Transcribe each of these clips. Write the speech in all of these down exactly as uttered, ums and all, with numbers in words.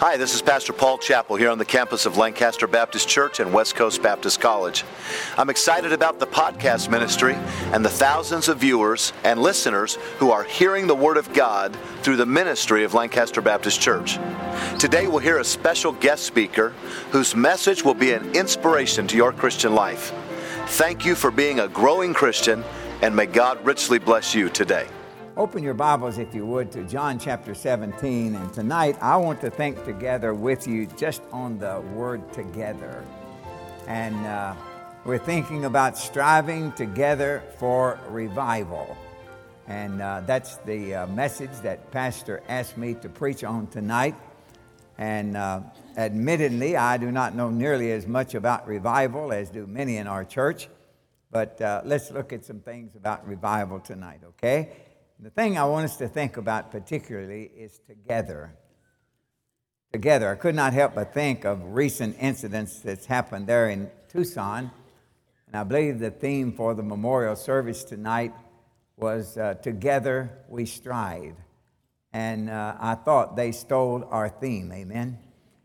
Hi, this is Pastor Paul Chappell here on the campus of Lancaster Baptist Church and West Coast Baptist College. I'm excited about the podcast ministry and the thousands of viewers and listeners who are hearing the Word of God through the ministry of Lancaster Baptist Church. Today we'll hear a special guest speaker whose message will be an inspiration to your Christian life. Thank you for being a growing Christian, and may God richly bless you today. Open your Bibles, if you would, to John chapter seventeen. And tonight, I want to think together with you just on the word together. And uh, we're thinking about striving together for revival. And uh, that's the uh, message that Pastor asked me to preach on tonight. And uh, admittedly, I do not know nearly as much about revival as do many in our church. But uh, let's look at some things about revival tonight, okay? The thing I want us to think about particularly is together. Together. I could not help but think of recent incidents that's happened there in Tucson. And I believe the theme for the memorial service tonight was uh, Together We Strive. And uh, I thought they stole our theme, amen?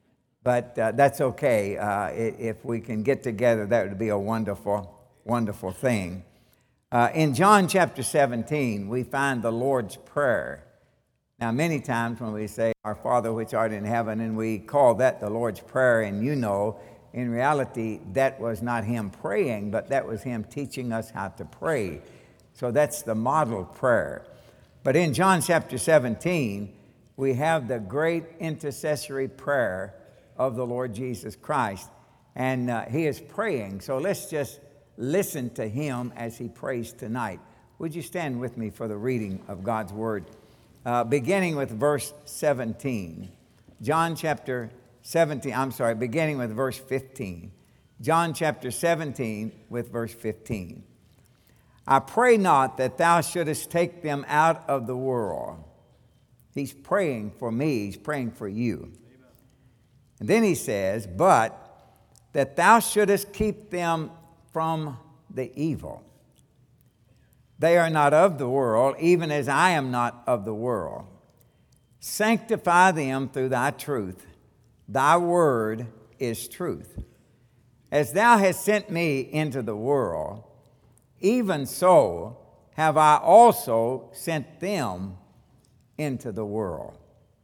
But uh, that's okay. Uh, if we can get together, that would be a wonderful, wonderful thing. Uh, in John chapter seventeen, we find the Lord's Prayer. Now, many times when we say, Our Father which art in heaven, and we call that the Lord's Prayer, and you know, in reality, that was not Him praying, but that was Him teaching us how to pray. So that's the model prayer. But in John chapter seventeen, we have the great intercessory prayer of the Lord Jesus Christ. And uh, He is praying. So let's just listen to Him as He prays tonight. Would you stand with me for the reading of God's Word? Uh, beginning with verse seventeen. John chapter seventeen, I'm sorry, beginning with verse fifteen. John chapter seventeen with verse fifteen. I pray not that thou shouldest take them out of the world. He's praying for me. He's praying for you. Amen. And then he says, but that thou shouldest keep them from the evil. They are not of the world, even as I am not of the world. Sanctify them through thy truth. Thy word is truth. As thou hast sent me into the world, even so have I also sent them into the world.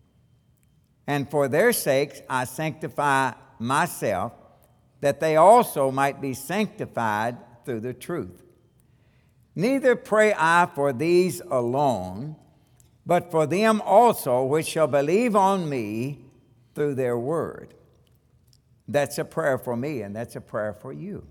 And for their sakes I sanctify myself, that they also might be sanctified through the truth. Neither pray I for these alone, but for them also which shall believe on me through their word. That's a prayer for me, and that's a prayer for you.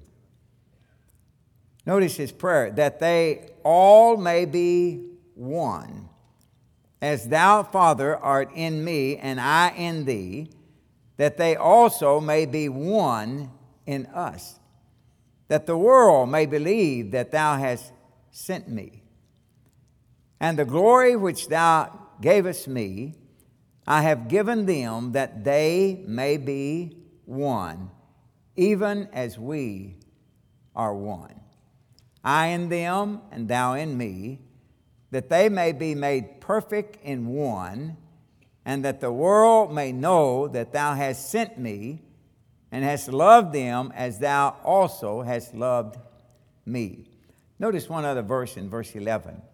Notice his prayer, that they all may be one. As thou, Father, art in me, and I in thee, that they also may be one in us, that the world may believe that thou hast sent me. And the glory which thou gavest me, I have given them, that they may be one, even as we are one. I in them, and thou in me, that they may be made perfect in one, and that the world may know that thou hast sent me, and hast loved them as thou also hast loved me. Notice one other verse in verse eleven.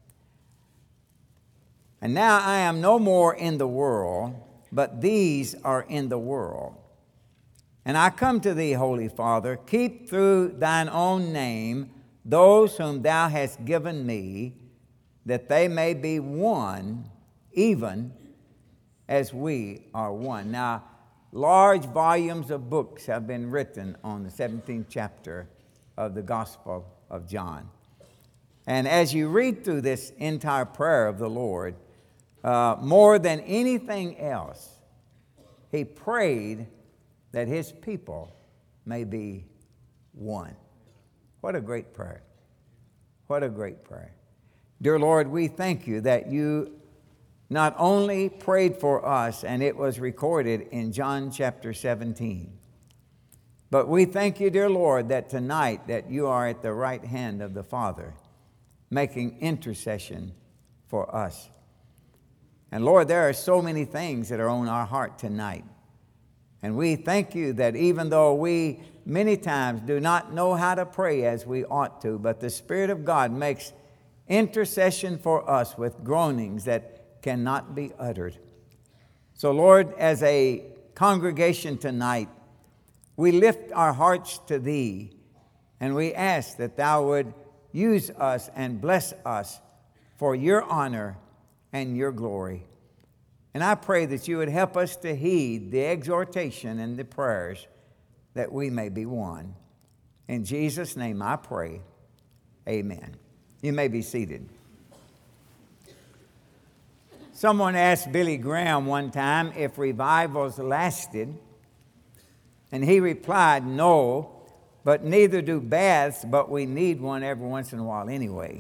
And now I am no more in the world, but these are in the world. And I come to thee, Holy Father, keep through thine own name those whom thou hast given me, that they may be one, even as we are one. Now, large volumes of books have been written on the seventeenth chapter of the Gospel of John. And as you read through this entire prayer of the Lord, uh, more than anything else, he prayed that his people may be one. What a great prayer. What a great prayer. Dear Lord, we thank you that you not only prayed for us, and it was recorded in John chapter seventeen, but we thank you, dear Lord, that tonight that you are at the right hand of the Father, making intercession for us. And Lord, there are so many things that are on our heart tonight. And we thank you that even though we many times do not know how to pray as we ought to, but the Spirit of God makes intercession for us with groanings that cannot be uttered. So Lord, as a congregation tonight, we lift our hearts to Thee, and we ask that Thou would use us and bless us for Your honor and Your glory. And I pray that You would help us to heed the exhortation and the prayers that we may be one. In Jesus' name I pray, amen. You may be seated. Someone asked Billy Graham one time if revivals lasted, and he replied, no, but neither do baths, but we need one every once in a while anyway.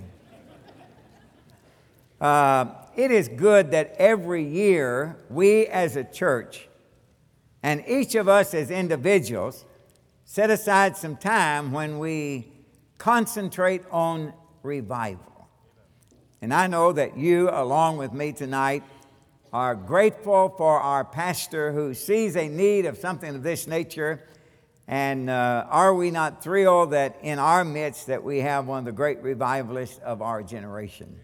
Uh, it is good that every year we as a church and each of us as individuals set aside some time when we concentrate on revival. And I know that you, along with me tonight, are grateful for our pastor who sees a need of something of this nature. And uh, are we not thrilled that in our midst that we have one of the great revivalists of our generation?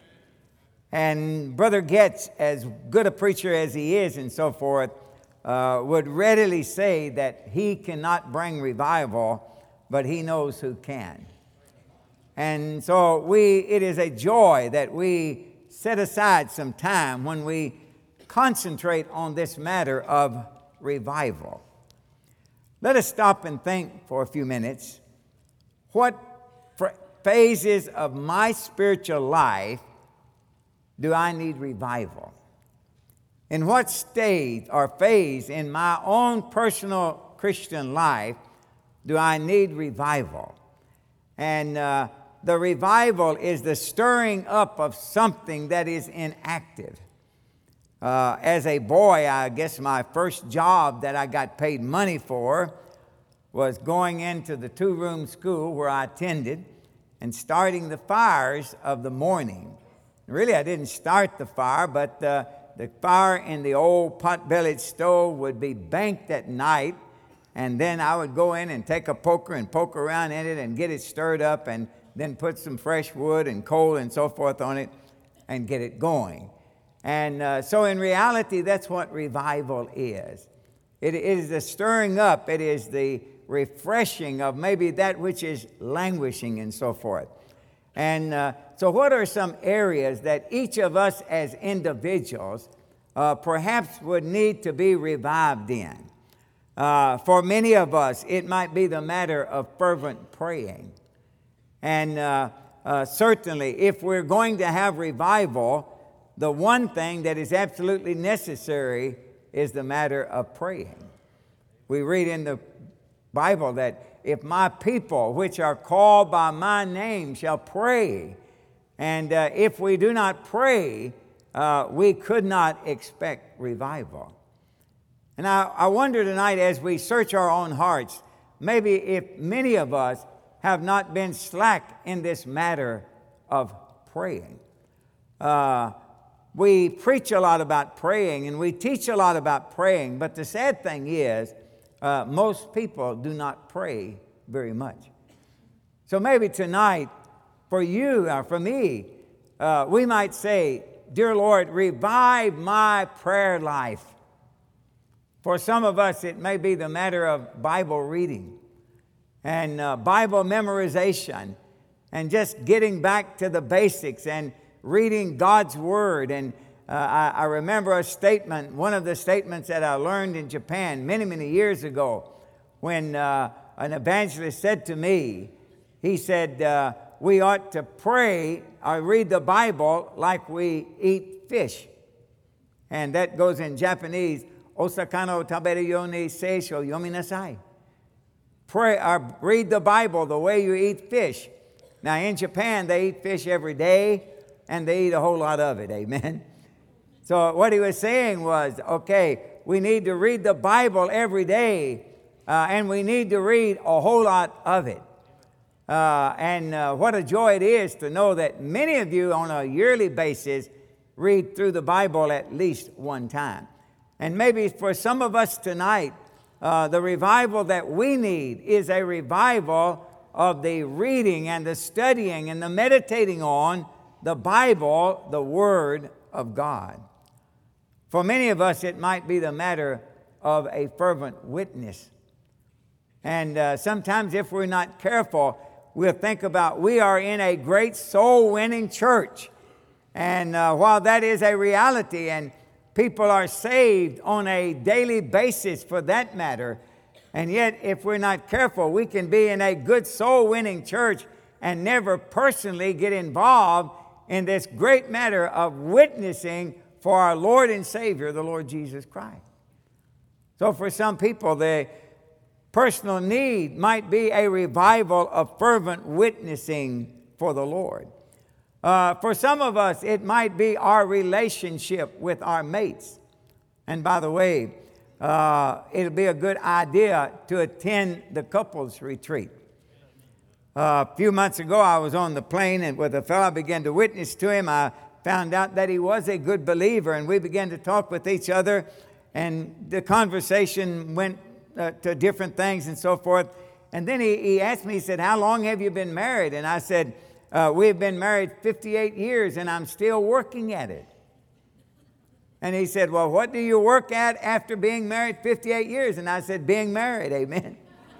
And Brother Getz, as good a preacher as he is and so forth, uh, would readily say that he cannot bring revival, but he knows who can. And so we, it is a joy that we set aside some time when we concentrate on this matter of revival. Let us stop and think for a few minutes. What phases of my spiritual life do I need revival? In what stage or phase in my own personal Christian life do I need revival? And uh, the revival is the stirring up of something that is inactive. Uh, as a boy, I guess my first job that I got paid money for was going into the two-room school where I attended and starting the fires of the morning. Really, I didn't start the fire, but uh, the fire in the old pot-bellied stove would be banked at night, and then I would go in and take a poker and poke around in it and get it stirred up and then put some fresh wood and coal and so forth on it and get it going. And uh, so in reality, that's what revival is. It is the stirring up. It is the refreshing of maybe that which is languishing and so forth. And uh, so what are some areas that each of us as individuals uh, perhaps would need to be revived in? Uh, for many of us, it might be the matter of fervent praying. And uh, uh, certainly, if we're going to have revival, the one thing that is absolutely necessary is the matter of praying. We read in the Bible that if my people, which are called by my name, shall pray, and uh, if we do not pray, uh, we could not expect revival. And I, I wonder tonight, as we search our own hearts, maybe if many of us have not been slack in this matter of praying. Uh, we preach a lot about praying, and we teach a lot about praying, but the sad thing is, Uh, most people do not pray very much. So maybe tonight, for you or for me, uh, we might say, dear Lord, revive my prayer life. For some of us, it may be the matter of Bible reading and uh, Bible memorization and just getting back to the basics and reading God's Word. And Uh, I, I remember a statement, one of the statements that I learned in Japan many, many years ago when uh, an evangelist said to me, he said, uh, we ought to pray or read the Bible like we eat fish. And that goes in Japanese, Osakana o taberu yo ni seisho yominasai. Pray or read the Bible the way you eat fish. Now in Japan, they eat fish every day and they eat a whole lot of it, amen. So what he was saying was, okay, we need to read the Bible every day, uh, and we need to read a whole lot of it. Uh, and uh, what a joy it is to know that many of you on a yearly basis read through the Bible at least one time. And maybe for some of us tonight, uh, the revival that we need is a revival of the reading and the studying and the meditating on the Bible, the Word of God. For many of us, it might be the matter of a fervent witness. And uh, sometimes if we're not careful, we'll think about we are in a great soul-winning church. And uh, while that is a reality and people are saved on a daily basis for that matter, and yet if we're not careful, we can be in a good soul-winning church and never personally get involved in this great matter of witnessing for our Lord and Savior, the Lord Jesus Christ. So for some people, the personal need might be a revival of fervent witnessing for the Lord. Uh, for some of us, it might be our relationship with our mates. And by the way, uh, it'll be a good idea to attend the couples retreat. Uh, a few months ago, I was on the plane, and with a fellow, I began to witness to him. I found out that he was a good believer, and we began to talk with each other, and the conversation went uh, to different things and so forth. And then he, he asked me, he said, "How long have you been married?" And I said, uh, "We've been married fifty-eight years, and I'm still working at it." And he said, "Well, what do you work at after being married fifty-eight years?" And I said, "Being married, amen."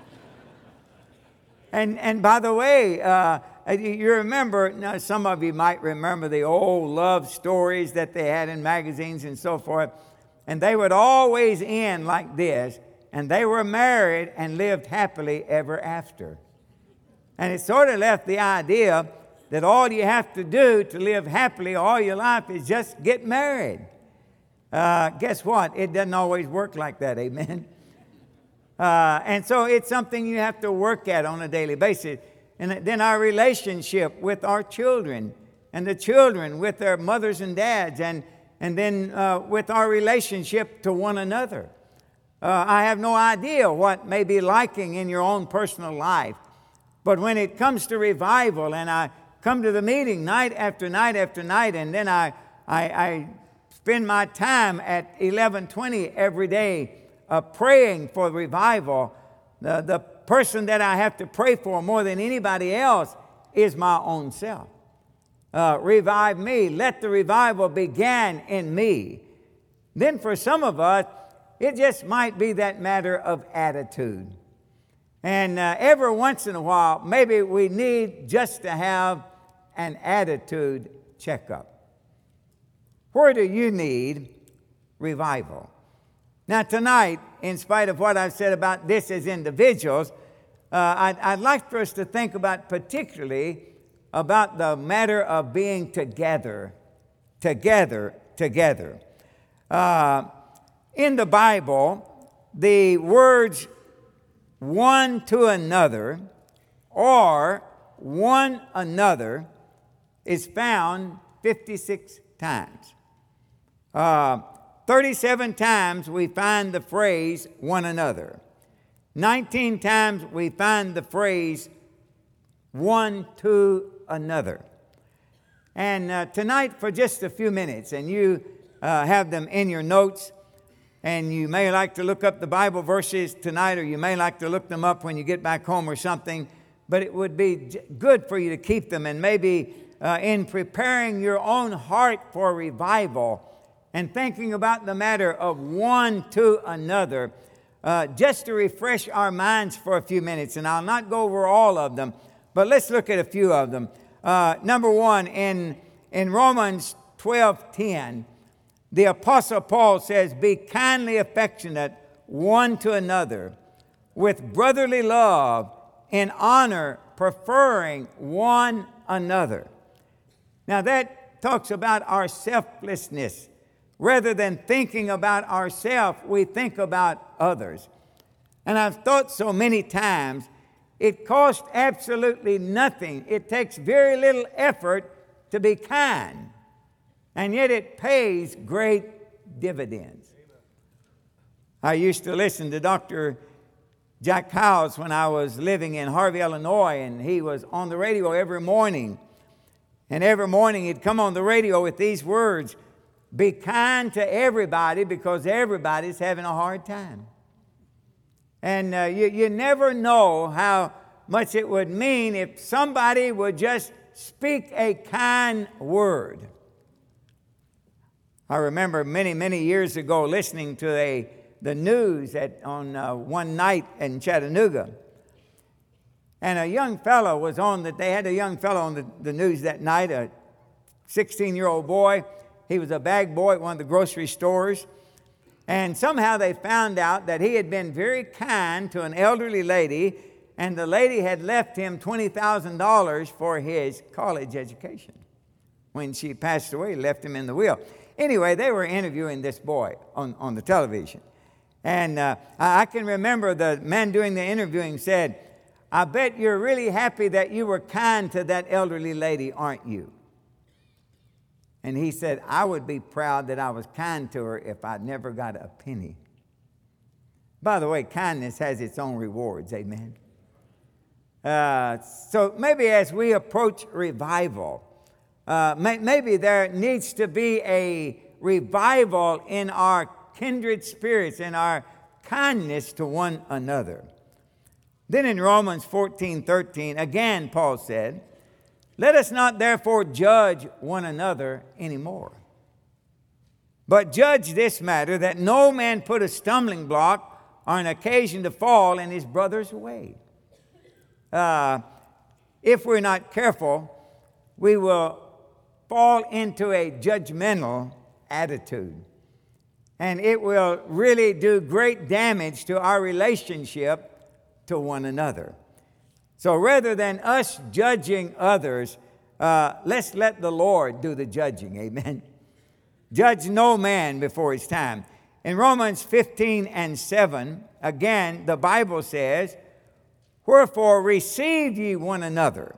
And and by the way, uh, you remember, now some of you might remember the old love stories that they had in magazines and so forth. And they would always end like this. And they were married and lived happily ever after. And it sort of left the idea that all you have to do to live happily all your life is just get married. Uh, guess what? It doesn't always work like that, amen? Uh, and so it's something you have to work at on a daily basis. And then our relationship with our children, and the children with their mothers and dads, and, and then uh, with our relationship to one another. Uh, I have no idea what may be lacking in your own personal life. But when it comes to revival, and I come to the meeting night after night after night, and then I, I, I spend my time at eleven twenty every day Uh, praying for revival, the, the person that I have to pray for more than anybody else is my own self. Uh, revive me. Let the revival begin in me. Then for some of us, it just might be that matter of attitude. And uh, every once in a while, maybe we need just to have an attitude checkup. Where do you need revival? Now tonight, in spite of what I've said about this as individuals, uh, I'd, I'd like for us to think about particularly about the matter of being together, together, together. Uh, in the Bible, the words one to another or one another is found fifty-six times. Uh, thirty-seven times we find the phrase one another. nineteen times we find the phrase one to another. And uh, tonight, for just a few minutes, and you uh, have them in your notes, and you may like to look up the Bible verses tonight, or you may like to look them up when you get back home or something, but it would be good for you to keep them, and maybe uh, in preparing your own heart for revival and thinking about the matter of one to another, uh, just to refresh our minds for a few minutes. And I'll not go over all of them, but let's look at a few of them. Uh, number one, in, in Romans twelve ten, the Apostle Paul says, "Be kindly affectionate one to another with brotherly love, in honor, preferring one another." Now that talks about our selflessness. Rather than thinking about ourselves, we think about others. And I've thought so many times, it costs absolutely nothing. It takes very little effort to be kind. And yet it pays great dividends. I used to listen to Doctor Jack Howes when I was living in Harvey, Illinois, and he was on the radio every morning. And every morning he'd come on the radio with these words: Be kind to everybody because everybody's having a hard time. And uh, you, you never know how much it would mean if somebody would just speak a kind word. I remember many, many years ago listening to a, the news at, on uh, one night in Chattanooga. And a young fellow was on, that they had a young fellow on the, the news that night, a sixteen-year-old boy. He was a bag boy at one of the grocery stores. And somehow they found out that he had been very kind to an elderly lady, and the lady had left him twenty thousand dollars for his college education. When she passed away, left him in the will. Anyway, they were interviewing this boy on, on the television. And uh, I can remember the man doing the interviewing said, "I bet you're really happy that you were kind to that elderly lady, aren't you?" And he said, "I would be proud that I was kind to her if I never got a penny." By the way, kindness has its own rewards, amen. Uh, so maybe as we approach revival, uh, may, maybe there needs to be a revival in our kindred spirits, in our kindness to one another. Then in Romans fourteen thirteen, again Paul said, "Let us not therefore judge one another anymore, but judge this matter, that no man put a stumbling block or an occasion to fall in his brother's way." Uh, if we're not careful, we will fall into a judgmental attitude. And it will really do great damage to our relationship to one another. So rather than us judging others, uh, let's let the Lord do the judging, amen. Judge no man before his time. In Romans fifteen and seven, again, the Bible says, "Wherefore receive ye one another."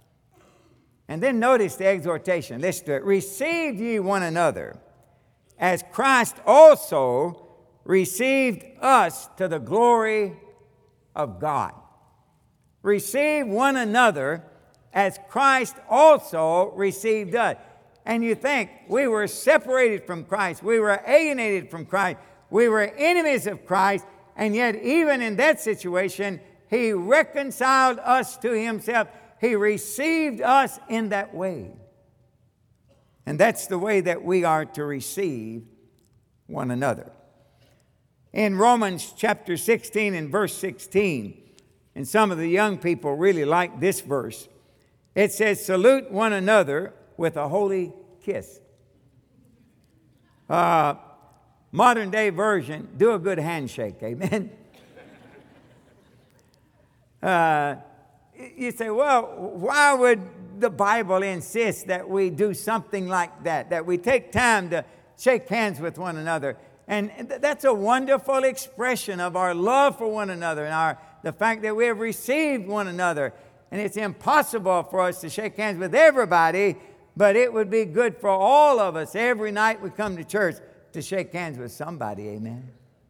And then notice the exhortation. Listen to it. "Receive ye one another, as Christ also received us to the glory of God." Receive one another as Christ also received us. And you think, we were separated from Christ. We were alienated from Christ. We were enemies of Christ. And yet, even in that situation, He reconciled us to Himself. He received us in that way. And that's the way that we are to receive one another. In Romans chapter sixteen and verse sixteen, and some of the young people really like this verse, it says, "Salute one another with a holy kiss." Uh, modern day version, do a good handshake, amen. uh, you say, well, why would the Bible insist that we do something like that, that we take time to shake hands with one another? And that's a wonderful expression of our love for one another and our the fact that we have received one another. And it's impossible for us to shake hands with everybody, but it would be good for all of us every night we come to church to shake hands with somebody, amen.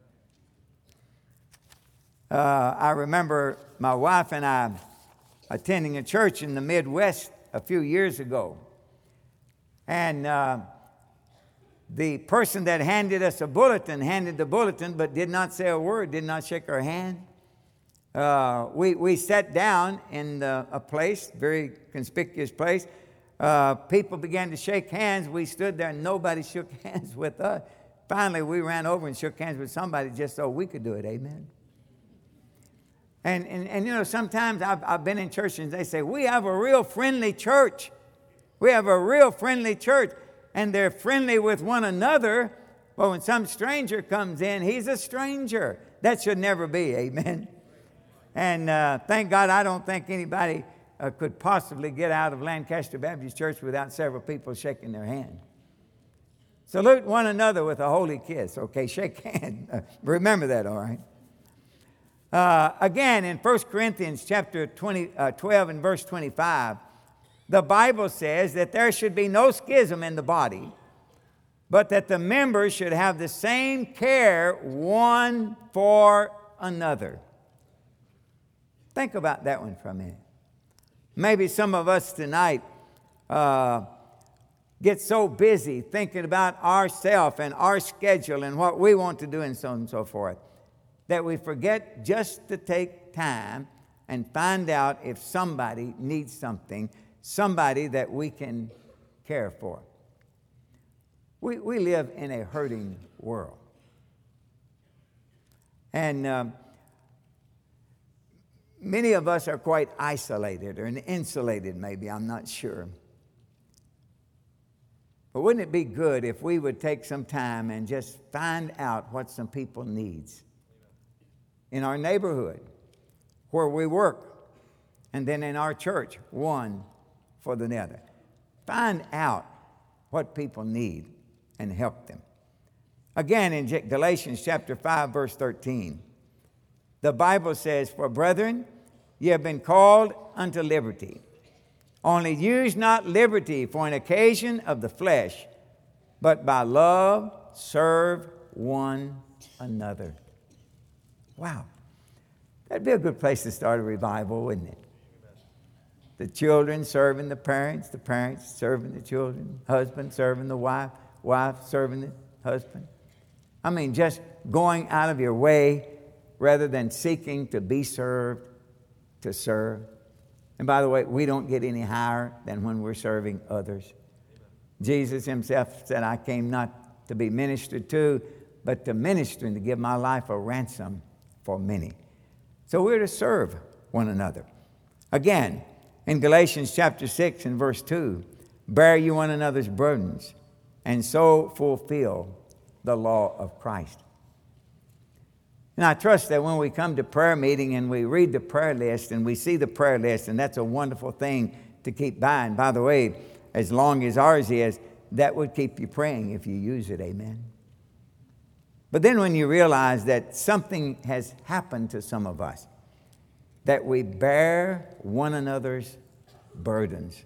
Uh, I remember my wife and I attending a church in the Midwest a few years ago. And uh, the person that handed us a bulletin handed the bulletin but did not say a word, did not shake our hand. Uh, we, we sat down in the, a place, very conspicuous place. Uh, people began to shake hands. We stood there and nobody shook hands with us. Finally, we ran over and shook hands with somebody just so we could do it, amen. And, and, and you know, sometimes I've, I've been in churches and they say, we have a real friendly church. We have a real friendly church. And they're friendly with one another. But when some stranger comes in, he's a stranger. That should never be, amen. And uh, thank God I don't think anybody uh, could possibly get out of Lancaster Baptist Church without several people shaking their hand. Salute one another with a holy kiss. Okay, shake hands. Uh, remember that, all right? Uh, again, in First Corinthians chapter twenty, uh, twelve and verse twenty-five, the Bible says that there should be no schism in the body, but that the members should have the same care one for another. Think about that one for a minute. Maybe some of us tonight uh, get so busy thinking about ourselves and our schedule and what we want to do and so on and so forth, that we forget just to take time and find out if somebody needs something, somebody that we can care for. We, we live in a hurting world. And um, many of us are quite isolated or insulated maybe, I'm not sure. But wouldn't it be good if we would take some time and just find out what some people needs in our neighborhood, where we work, and then in our church, one for the other. Find out what people need and help them. Again, in Galatians chapter five, verse thirteen, the Bible says, "For brethren, ye have been called unto liberty. Only use not liberty for an occasion of the flesh, but by love serve one another." Wow. That'd be a good place to start a revival, wouldn't it? The children serving the parents, the parents serving the children, husband serving the wife, wife serving the husband. I mean, just going out of your way rather than seeking to be served, to serve. And by the way, we don't get any higher than when we're serving others. Jesus himself said, "I came not to be ministered to, but to minister and to give my life a ransom for many." So we're to serve one another. Again, in Galatians chapter six and verse two, "Bear you one another's burdens, and so fulfill the law of Christ." And I trust that when we come to prayer meeting and we read the prayer list and we see the prayer list, and that's a wonderful thing to keep by. And by the way, as long as ours is, that would keep you praying if you use it, amen. But then when you realize that something has happened to some of us, that we bear one another's burdens.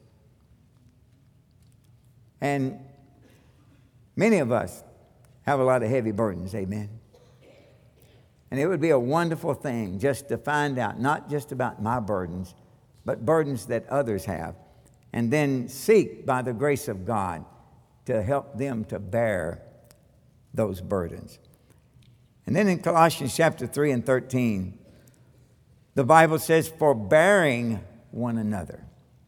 And many of us have a lot of heavy burdens, amen. And it would be a wonderful thing just to find out, not just about my burdens, but burdens that others have, and then seek by the grace of God to help them to bear those burdens. And then in Colossians chapter three and thirteen, the Bible says, "Forbearing one another."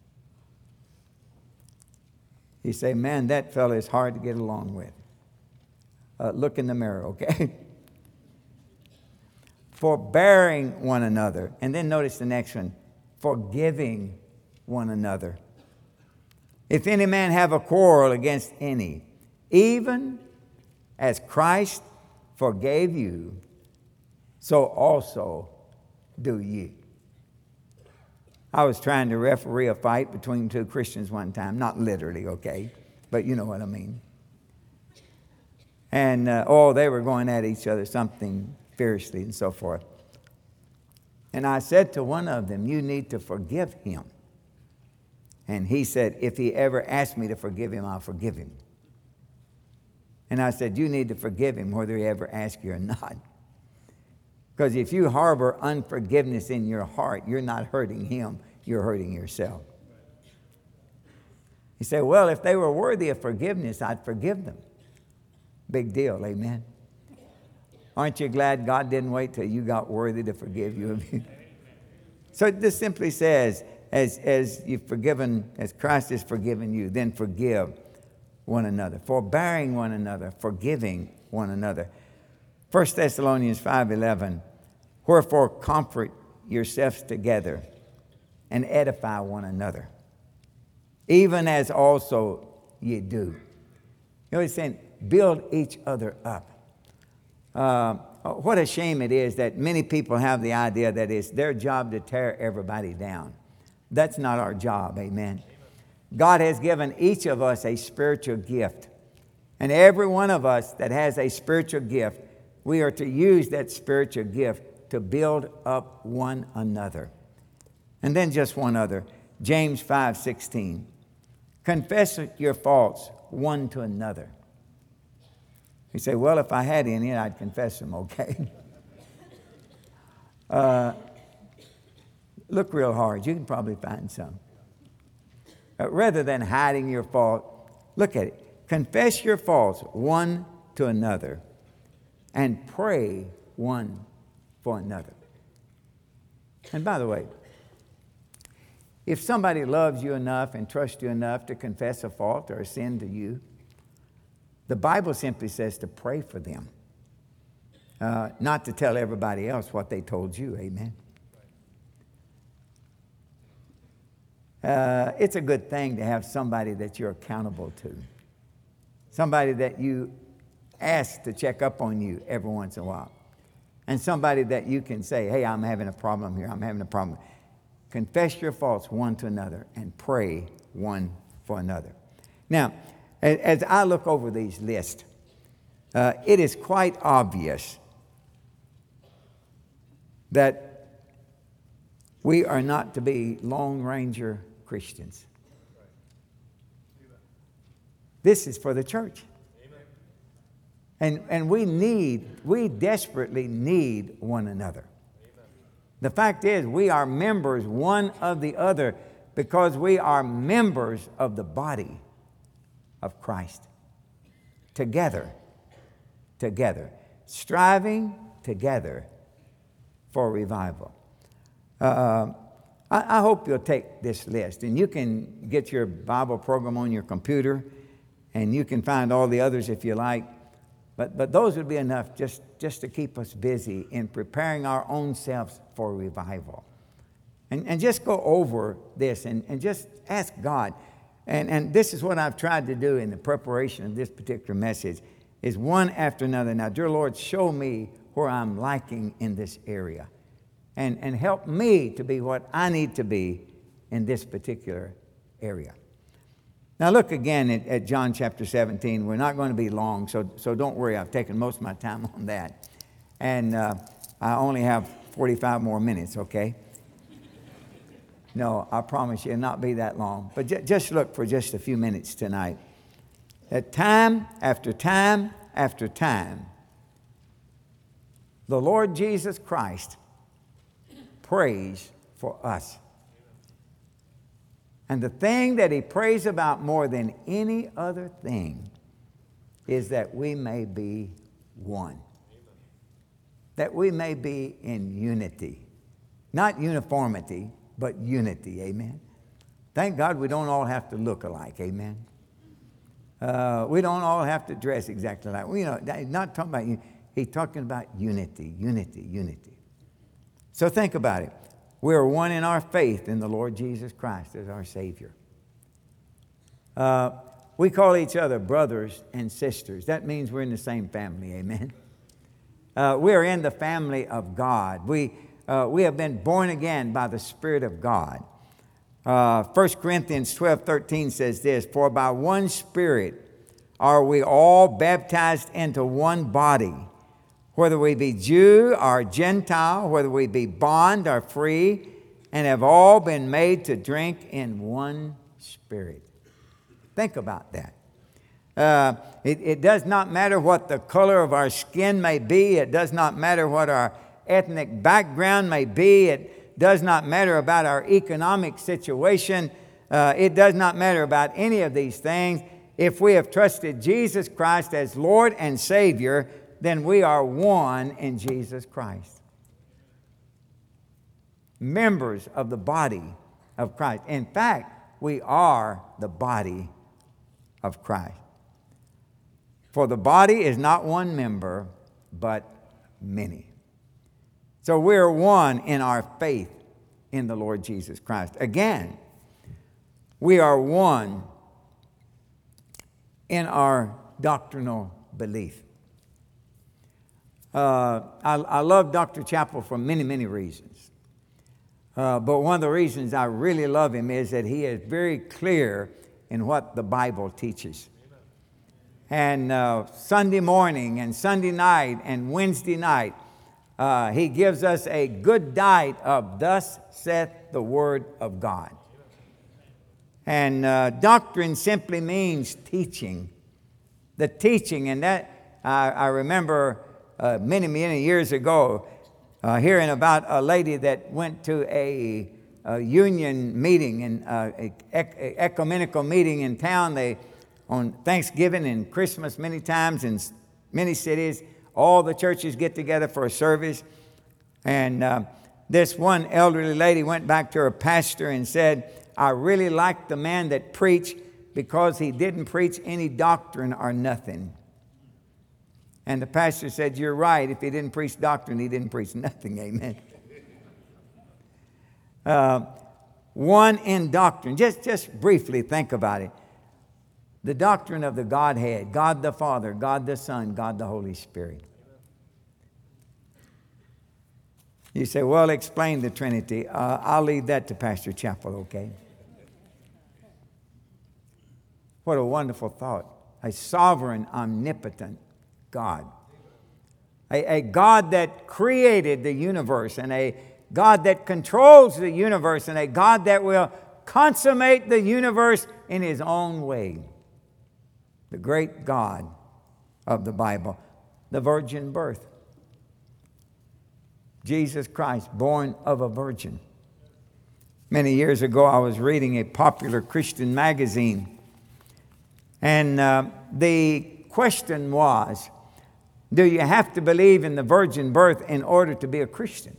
You say, "Man, that fellow is hard to get along with." Uh, look in the mirror, okay? Forbearing one another. And then notice the next one, forgiving one another. "If any man have a quarrel against any, even as Christ forgave you, so also do ye." I was trying to referee a fight between two Christians one time. Not literally, okay? But you know what I mean. And, uh, oh, they were going at each other, something fiercely and so forth. And I said to one of them, "You need to forgive him." And he said, "If he ever asks me to forgive him, I'll forgive him." And I said, "You need to forgive him whether he ever asks you or not. Because if you harbor unforgiveness in your heart, you're not hurting him, you're hurting yourself." He said, "Well, if they were worthy of forgiveness, I'd forgive them." Big deal, amen. Aren't you glad God didn't wait till you got worthy to forgive you? So this simply says, as, as you've forgiven, as Christ has forgiven you, then forgive one another. Forbearing one another, forgiving one another. First Thessalonians five eleven, "Wherefore comfort yourselves together and edify one another, even as also ye do." You know, he's saying, build each other up. Uh, what a shame it is that many people have the idea that it's their job to tear everybody down. That's not our job, amen. God has given each of us a spiritual gift. And every one of us that has a spiritual gift, we are to use that spiritual gift to build up one another. And then just one other, James five sixteen. "Confess your faults one to another." You say, "Well, if I had any, I'd confess them," okay? uh, look real hard. You can probably find some. Uh, rather than hiding your fault, Look at it. Confess your faults one to another and pray one for another. And by the way, if somebody loves you enough and trusts you enough to confess a fault or a sin to you, the Bible simply says to pray for them, uh, not to tell everybody else what they told you. Amen. Uh, it's a good thing to have somebody that you're accountable to, somebody that you ask to check up on you every once in a while, and somebody that you can say, hey, I'm having a problem here, I'm having a problem. Confess your faults one to another and pray one for another. Now, as I look over these lists, uh, it is quite obvious that we are not to be Lone Ranger Christians. This is for the church. And, and we need, we desperately need one another. The fact is, we are members one of the other because we are members of the body of Christ. Together, together, striving together for revival. Uh, I, I hope you'll take this list, and you can get your Bible program on your computer, and you can find all the others if you like. But, but those would be enough just, just to keep us busy in preparing our own selves for revival. And, and just go over this and, and just ask God. And, and this is what I've tried to do in the preparation of this particular message, is one after another. Now, dear Lord, show me where I'm lacking in this area. And, and help me to be what I need to be in this particular area. Now look again at, at John chapter seventeen. We're not going to be long, so, so don't worry. I've taken most of my time on that. And uh, I only have forty-five more minutes, okay? No, I promise you it'll not be that long. But j- just look for just a few minutes tonight. That time after time after time, the Lord Jesus Christ prays for us. And the thing that he prays about more than any other thing is that we may be one. That we may be in unity. Not uniformity, but unity. Amen. Thank God we don't all have to look alike. Amen. Uh, we don't all have to dress exactly like. Well, you know, he's not talking about you. He's talking about unity, unity, unity. So think about it. We are one in our faith in the Lord Jesus Christ as our Savior. Uh, we call each other brothers and sisters. That means we're in the same family, amen? Uh, we are in the family of God. We, uh, we have been born again by the Spirit of God. Uh, First Corinthians twelve thirteen says this, for by one Spirit are we all baptized into one body, whether we be Jew or Gentile, whether we be bond or free, and have all been made to drink in one Spirit. Think about that. Uh, it, it does not matter what the color of our skin may be. It does not matter what our ethnic background may be. It does not matter about our economic situation. Uh, it does not matter about any of these things. If we have trusted Jesus Christ as Lord and Savior, then we are one in Jesus Christ. Members of the body of Christ. In fact, we are the body of Christ. For the body is not one member, but many. So we're one in our faith in the Lord Jesus Christ. Again, we are one in our doctrinal belief. Uh, I, I love Doctor Chappell for many, many reasons. Uh, but one of the reasons I really love him is that he is very clear in what the Bible teaches. And uh, Sunday morning and Sunday night and Wednesday night, uh, he gives us a good diet of thus saith the Word of God. And uh, doctrine simply means teaching. The teaching, and that I, I remember Uh, many, many years ago, uh, hearing about a lady that went to a, a union meeting, and uh, a, a ecumenical meeting in town. They on Thanksgiving and Christmas many times in many cities. All the churches get together for a service. And uh, this one elderly lady went back to her pastor and said, I really liked the man that preached because he didn't preach any doctrine or nothing. And the pastor said, you're right. If he didn't preach doctrine, he didn't preach nothing. Amen. Uh, one in doctrine. Just, just briefly think about it. The doctrine of the Godhead, God the Father, God the Son, God the Holy Spirit. You say, well, explain the Trinity. Uh, I'll leave that to Pastor Chappell, okay? What a wonderful thought. A sovereign, omnipotent God. A, a God that created the universe, and a God that controls the universe, and a God that will consummate the universe in His own way. The great God of the Bible. The virgin birth. Jesus Christ, born of a virgin. Many years ago, I was reading a popular Christian magazine. And uh, the question was, do you have to believe in the virgin birth in order to be a Christian?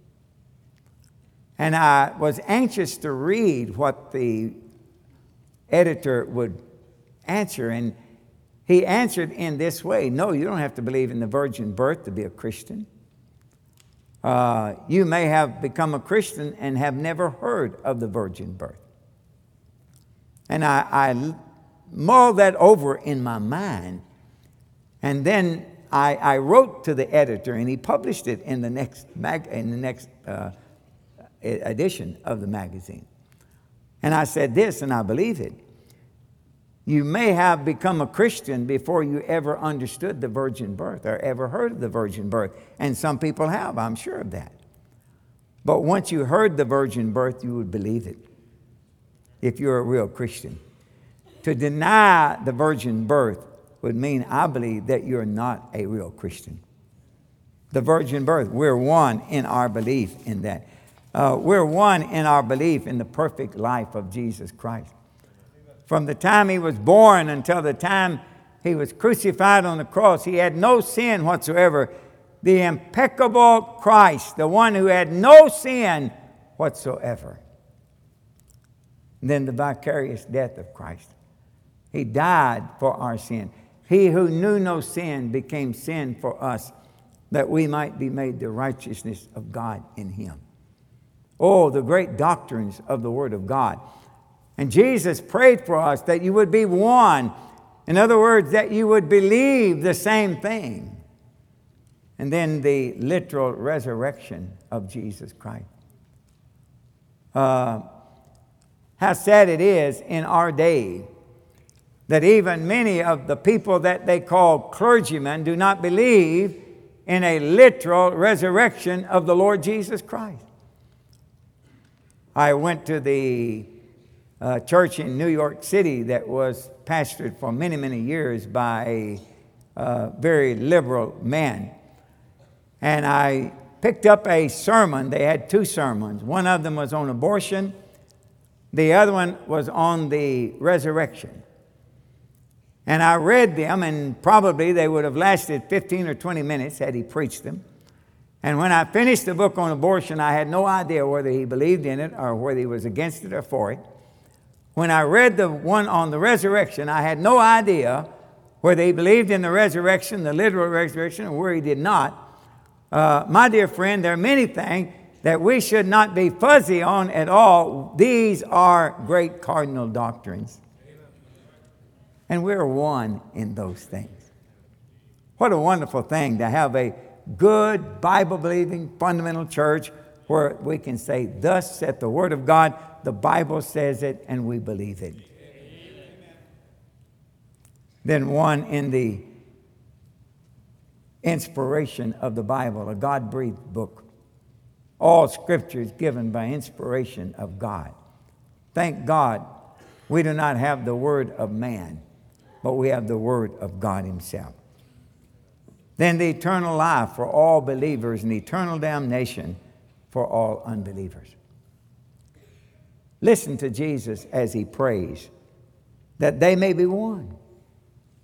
And I was anxious to read what the editor would answer. And he answered in this way, no, you don't have to believe in the virgin birth to be a Christian. Uh, you may have become a Christian and have never heard of the virgin birth. And I, I mulled that over in my mind. And then I, I wrote to the editor, and he published it in the next mag, in the next uh, edition of the magazine. And I said this, and I believe it. You may have become a Christian before you ever understood the virgin birth or ever heard of the virgin birth. And some people have, I'm sure of that. But once you heard the virgin birth, you would believe it if you're a real Christian. To deny the virgin birth would mean, I believe, that you're not a real Christian. The virgin birth, we're one in our belief in that. Uh, we're one in our belief in the perfect life of Jesus Christ. From the time He was born until the time He was crucified on the cross, He had no sin whatsoever. The impeccable Christ, the one who had no sin whatsoever. And then the vicarious death of Christ. He died for our sin. He who knew no sin became sin for us, that we might be made the righteousness of God in Him. Oh, the great doctrines of the Word of God. And Jesus prayed for us that you would be one. In other words, that you would believe the same thing. And then the literal resurrection of Jesus Christ. Uh, how sad it is in our day that even many of the people that they call clergymen do not believe in a literal resurrection of the Lord Jesus Christ. I went to the uh, church in New York City that was pastored for many, many years by a uh, very liberal man. And I picked up a sermon. They had two sermons. One of them was on abortion. The other one was on the resurrection. And I read them, and probably they would have lasted fifteen or twenty minutes had he preached them. And when I finished the book on abortion, I had no idea whether he believed in it or whether he was against it or for it. When I read the one on the resurrection, I had no idea whether he believed in the resurrection, the literal resurrection, or where he did not. Uh, my dear friend, there are many things that we should not be fuzzy on at all. These are great cardinal doctrines. And we're one in those things. What a wonderful thing to have a good, Bible-believing, fundamental church where we can say, thus saith the Word of God, the Bible says it, and we believe it. Amen. Then one in the inspiration of the Bible, a God-breathed book. All Scripture is given by inspiration of God. Thank God we do not have the word of man, but we have the Word of God Himself. Then the eternal life for all believers and eternal damnation for all unbelievers. Listen to Jesus as He prays that they may be one.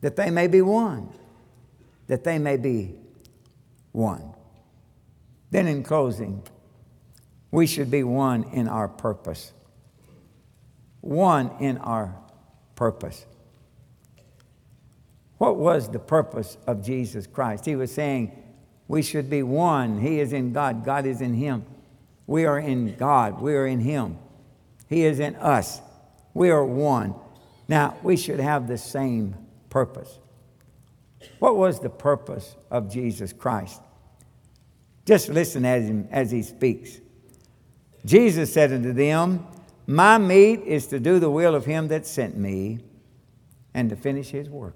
that they may be one, that they may be one. Then in closing, we should be one in our purpose. One in our purpose. What was the purpose of Jesus Christ? He was saying we should be one. He is in God. God is in Him. We are in God. We are in Him. He is in us. We are one. Now, we should have the same purpose. What was the purpose of Jesus Christ? Just listen as him, as He speaks. Jesus said unto them, my meat is to do the will of Him that sent me and to finish His work.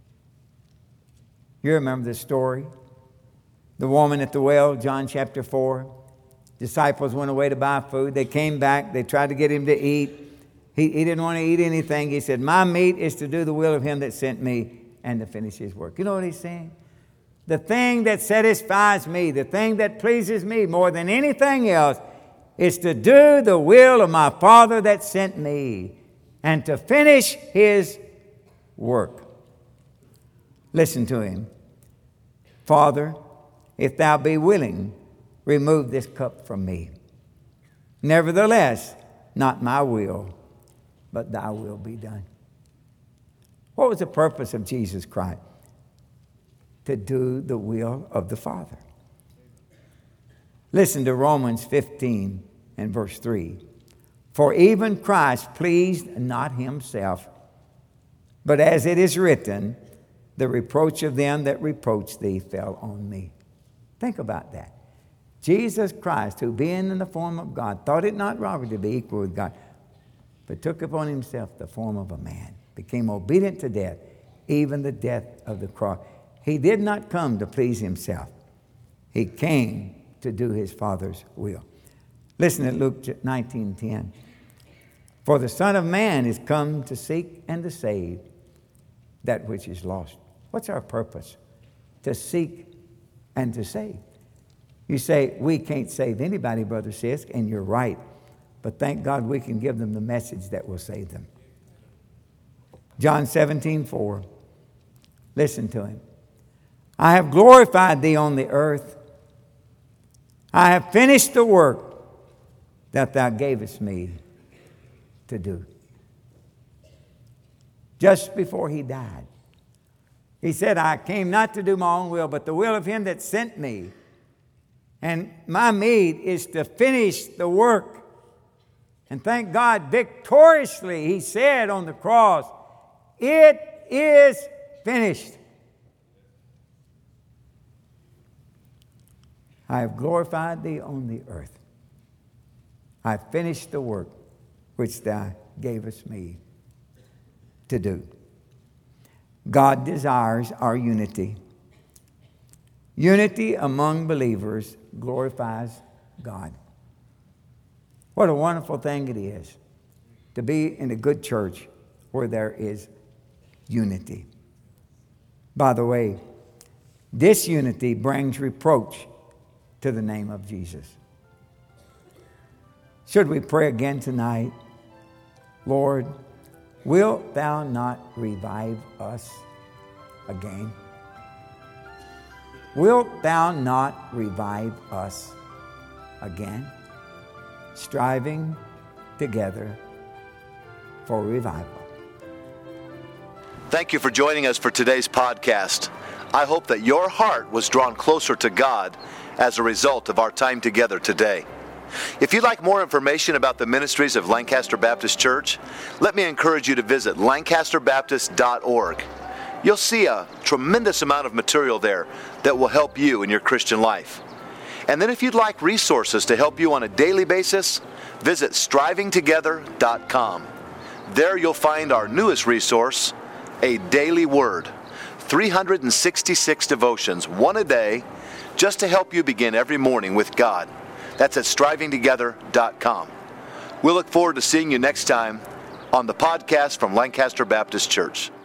You remember the story? The woman at the well, John chapter four. Disciples went away to buy food. They came back. They tried to get Him to eat. He, he didn't want to eat anything. He said, my meat is to do the will of Him that sent me and to finish His work. You know what He's saying? The thing that satisfies me, the thing that pleases me more than anything else is to do the will of my Father that sent me and to finish His work. Listen to Him. Father, if Thou be willing, remove this cup from me. Nevertheless, not my will, but Thy will be done. What was the purpose of Jesus Christ? To do the will of the Father. Listen to Romans fifteen and verse three. For even Christ pleased not Himself, but as it is written, the reproach of them that reproach Thee fell on me. Think about that. Jesus Christ, who being in the form of God, thought it not robbery to be equal with God, but took upon Himself the form of a man, became obedient to death, even the death of the cross. He did not come to please Himself. He came to do His Father's will. Listen to Luke nineteen ten. For the Son of Man is come to seek and to save that which is lost. What's our purpose? To seek and to save. You say, we can't save anybody, Brother Sisk, and you're right. But thank God we can give them the message that will save them. John seventeen four. Listen to Him. I have glorified Thee on the earth. I have finished the work that Thou gavest me to do. Just before He died, He said, I came not to do my own will, but the will of Him that sent me. And my meat is to finish the work. And thank God, victoriously, He said on the cross, it is finished. I have glorified Thee on the earth. I have finished the work which Thou gavest me to do. God desires our unity. Unity among believers glorifies God. What a wonderful thing it is to be in a good church where there is unity. By the way, disunity brings reproach to the name of Jesus. Should we pray again tonight? Lord, wilt Thou not revive us again? Wilt Thou not revive us again? Striving together for revival. Thank you for joining us for today's podcast. I hope that your heart was drawn closer to God as a result of our time together today. If you'd like more information about the ministries of Lancaster Baptist Church, let me encourage you to visit lancaster baptist dot org. You'll see a tremendous amount of material there that will help you in your Christian life. And then if you'd like resources to help you on a daily basis, visit striving together dot com. There you'll find our newest resource, A Daily Word. three hundred sixty-six devotions, one a day, just to help you begin every morning with God. That's at striving together dot com. We'll look forward to seeing you next time on the podcast from Lancaster Baptist Church.